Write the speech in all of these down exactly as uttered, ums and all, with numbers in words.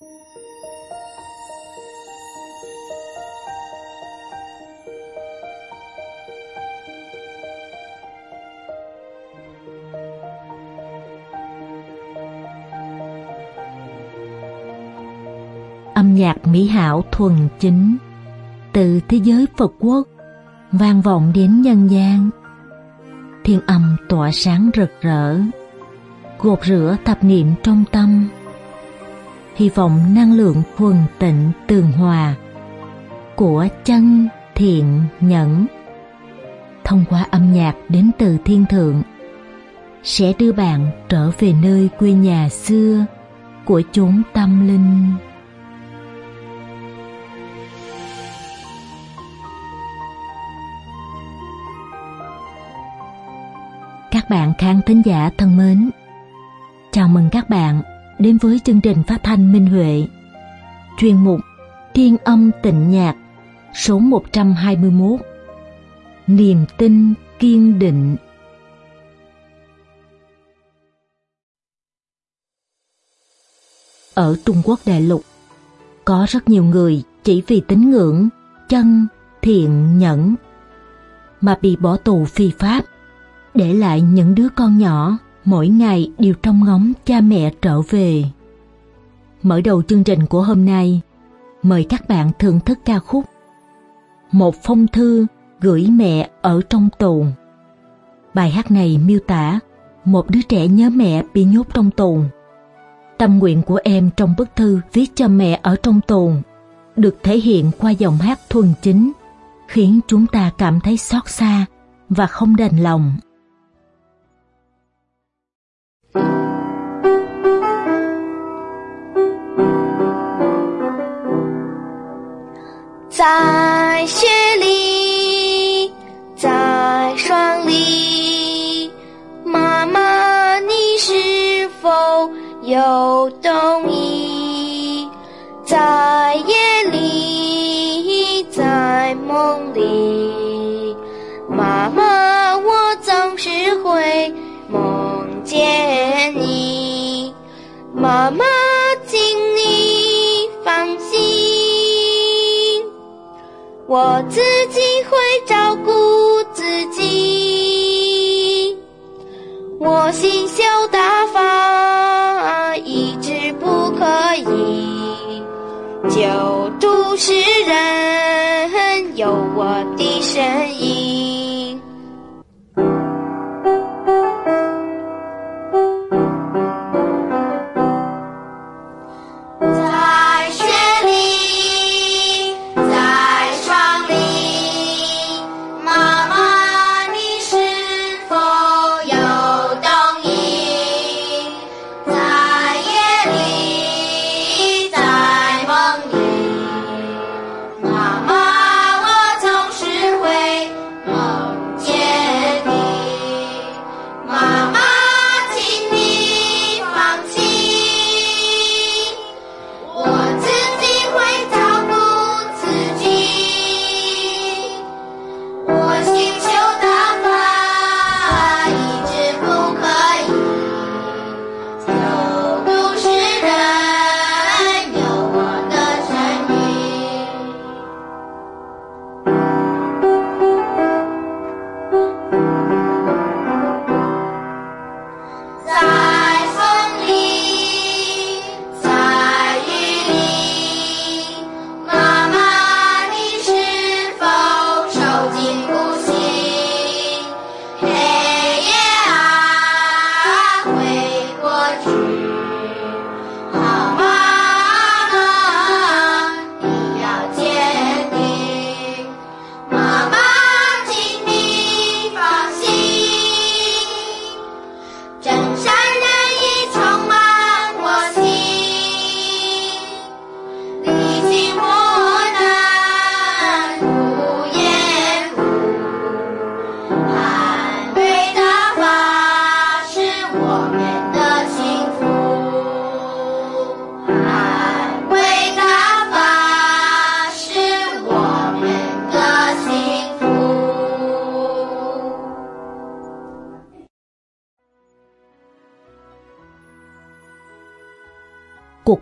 Âm nhạc mỹ hảo thuần chính từ thế giới Phật quốc vang vọng đến nhân gian. Thiên âm tỏa sáng rực rỡ, gột rửa tạp niệm trong tâm. Hy vọng năng lượng thuần tịnh tường hòa của chân thiện nhẫn thông qua âm nhạc đến từ thiên thượng sẽ đưa bạn trở về nơi quê nhà xưa của chốn tâm linh. Các bạn khán thính giả thân mến, chào mừng các bạn đến với chương trình phát thanh Minh Huệ, chuyên mục Thiên âm tịnh nhạc số một trăm hai mươi mốt, Niềm tin kiên định. Ở Trung Quốc đại lục, có rất nhiều người chỉ vì tín ngưỡng chân thiện nhẫn mà bị bỏ tù phi pháp, để lại những đứa con nhỏ mỗi ngày đều trông ngóng cha mẹ trở về. Mở đầu chương trình của hôm nay, mời các bạn thưởng thức ca khúc Một phong thư gửi mẹ ở trong tù. Bài hát này miêu tả một đứa trẻ nhớ mẹ bị nhốt trong tù. Tâm nguyện của em trong bức thư viết cho mẹ ở trong tù được thể hiện qua giọng hát thuần chính, khiến chúng ta cảm thấy xót xa và không đành lòng. 在雪里，在霜里，妈妈你是否有冬意？在夜里，在梦里，妈妈我总是会梦见你。妈妈，请你放心，我自己会照顾自己。我心胸大方，意志不可以，救助世人有我的身影。在雪里，在霜里，妈妈你是否有冬意？在夜里，在梦里，妈妈我总是会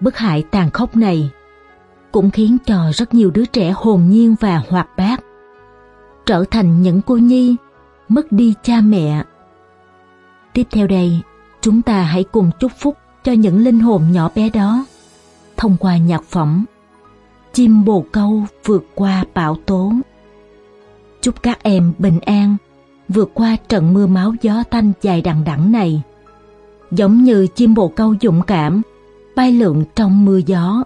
cuộc bức hại tàn khốc này cũng khiến cho rất nhiều đứa trẻ hồn nhiên và hoạt bát trở thành những cô nhi mất đi cha mẹ. Tiếp theo đây, chúng ta hãy cùng chúc phúc cho những linh hồn nhỏ bé đó thông qua nhạc phẩm Chim bồ câu vượt qua bão tố. Chúc các em bình an vượt qua trận mưa máu gió tanh dài đằng đẵng này, giống như chim bồ câu dũng cảm bay lượn trong mưa gió.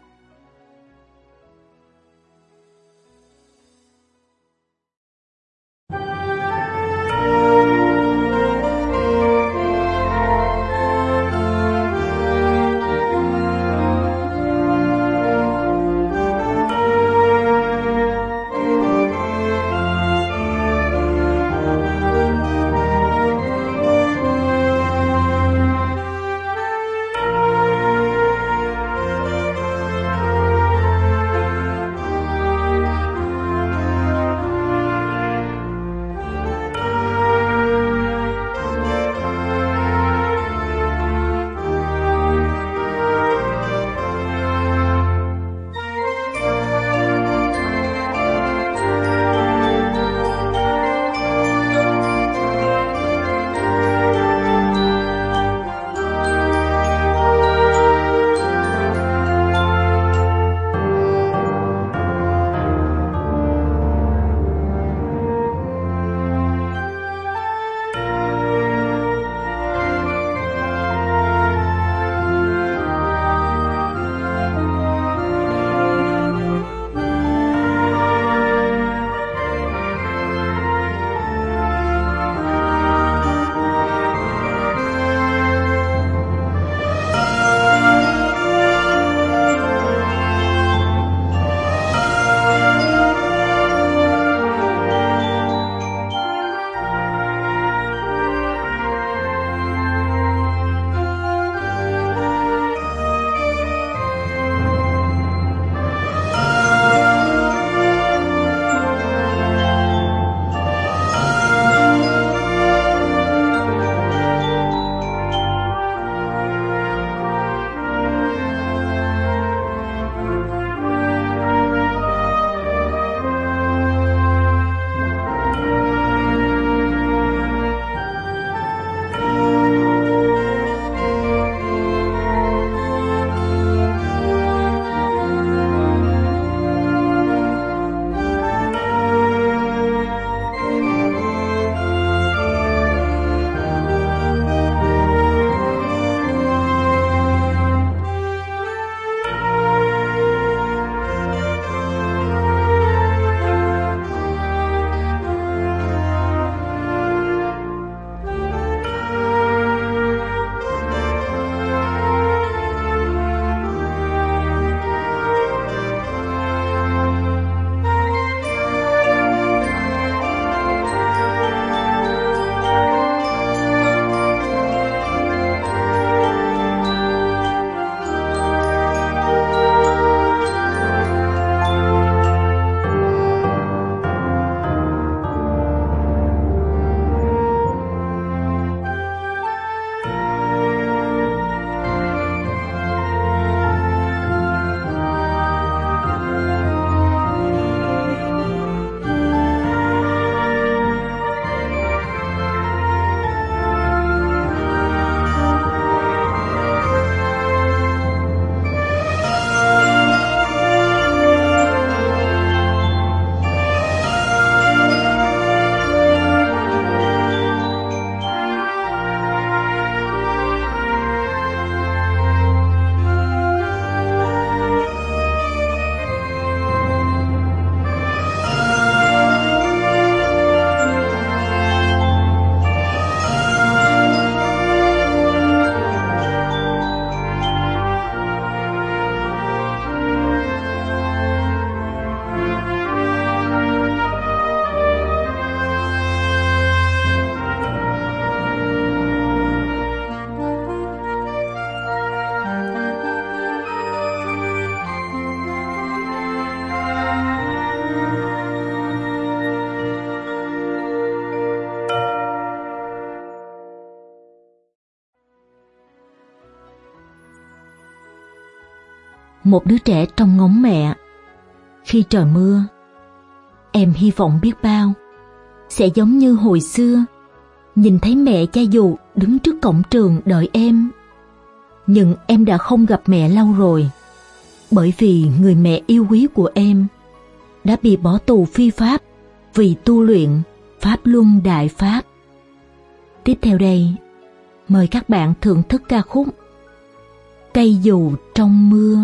một đứa trẻ trông ngóng mẹ. Khi trời mưa, em hy vọng biết bao sẽ giống như hồi xưa, nhìn thấy mẹ cha dù đứng trước cổng trường đợi em. Nhưng em đã không gặp mẹ lâu rồi, bởi vì người mẹ yêu quý của em đã bị bỏ tù phi pháp vì tu luyện Pháp Luân Đại Pháp. Tiếp theo đây, mời các bạn thưởng thức ca khúc Cây dù trong mưa.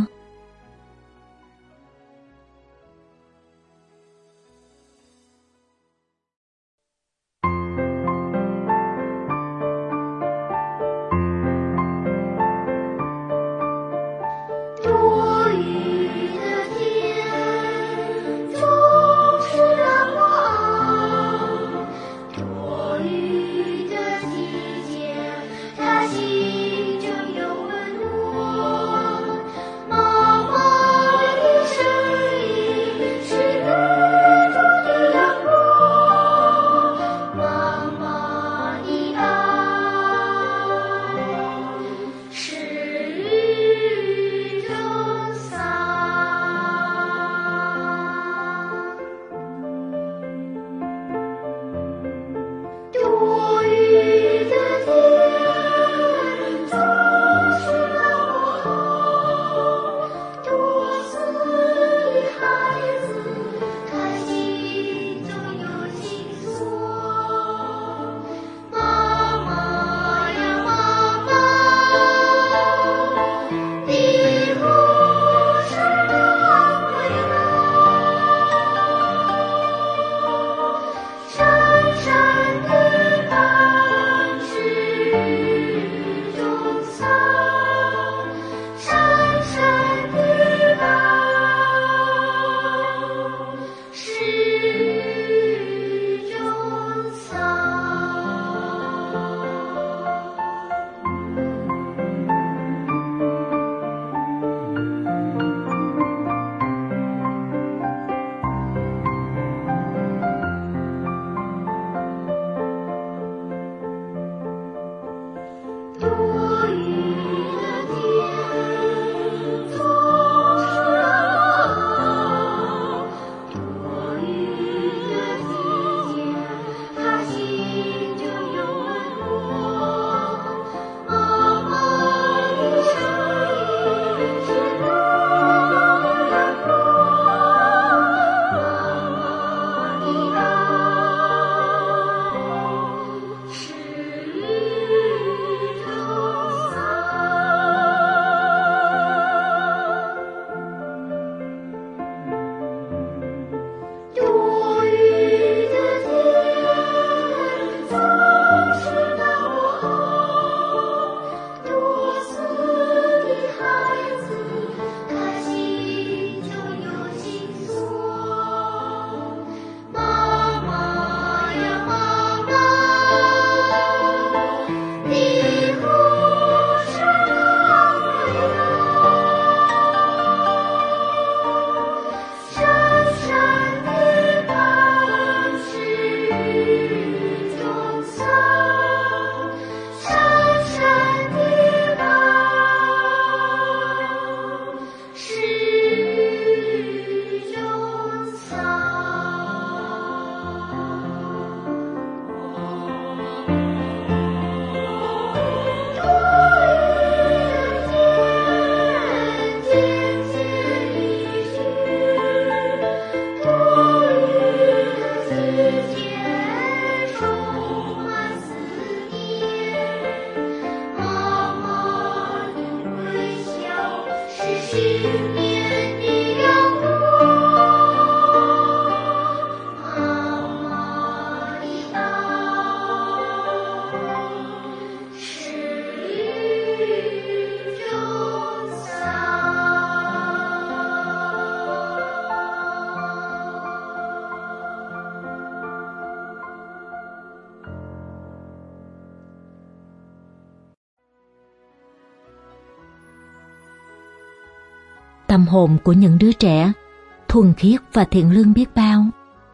Tâm hồn của những đứa trẻ thuần khiết và thiện lương biết bao.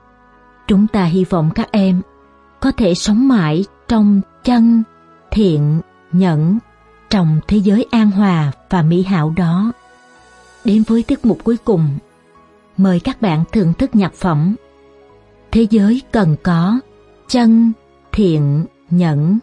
Chúng ta hy vọng các em có thể sống mãi trong chân, thiện, nhẫn, trong thế giới an hòa và mỹ hảo đó. đến với tiết mục cuối cùng. Mời các bạn thưởng thức nhạc phẩm Thế giới cần có chân, thiện, nhẫn.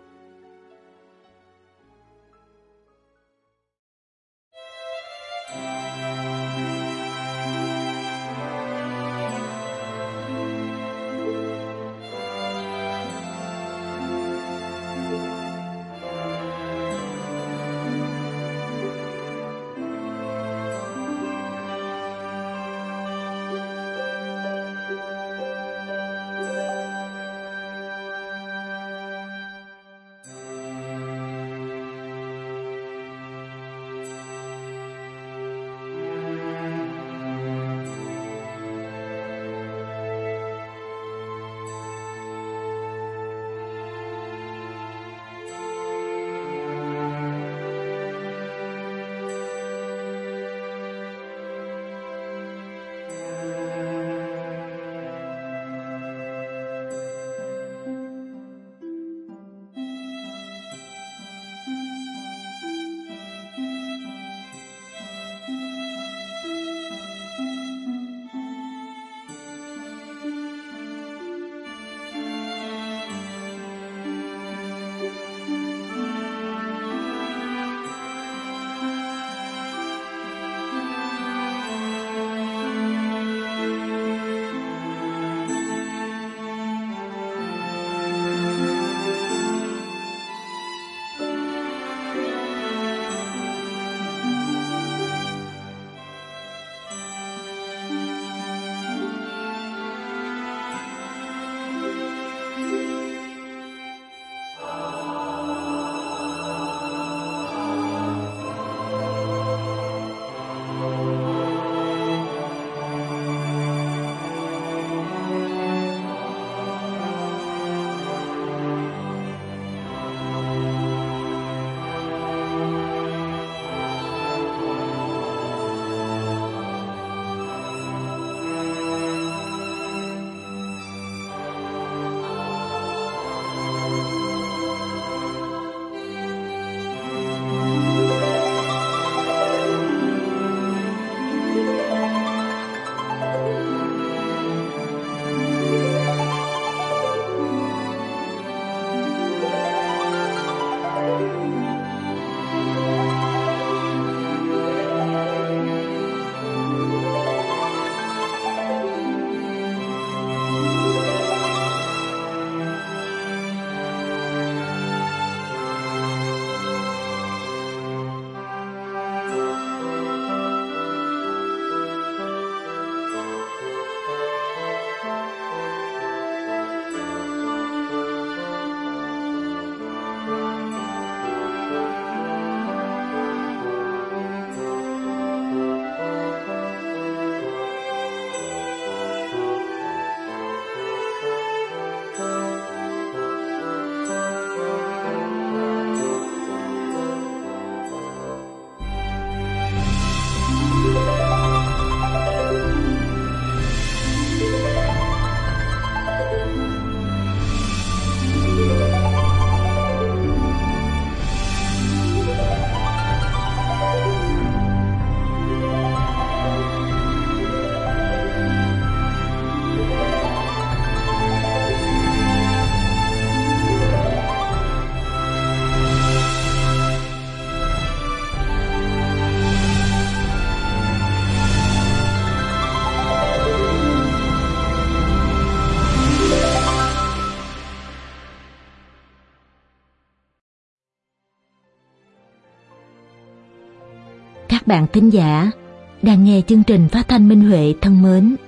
Các bạn thính giả đang nghe chương trình phát thanh Minh Huệ thân mến.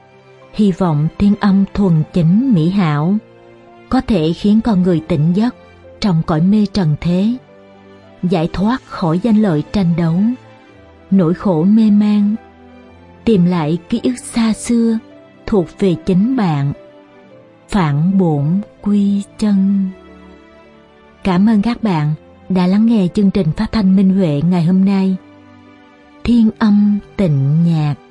Hy vọng tiếng âm thuần chính mỹ hảo có thể khiến con người tỉnh giấc trong cõi mê trần thế, giải thoát khỏi danh lợi tranh đấu, nỗi khổ mê man, tìm lại ký ức xa xưa thuộc về chính bạn, phản bổn quy chân. Cảm ơn các bạn đã lắng nghe chương trình phát thanh Minh Huệ ngày hôm nay. Thiên âm tịnh nhạc.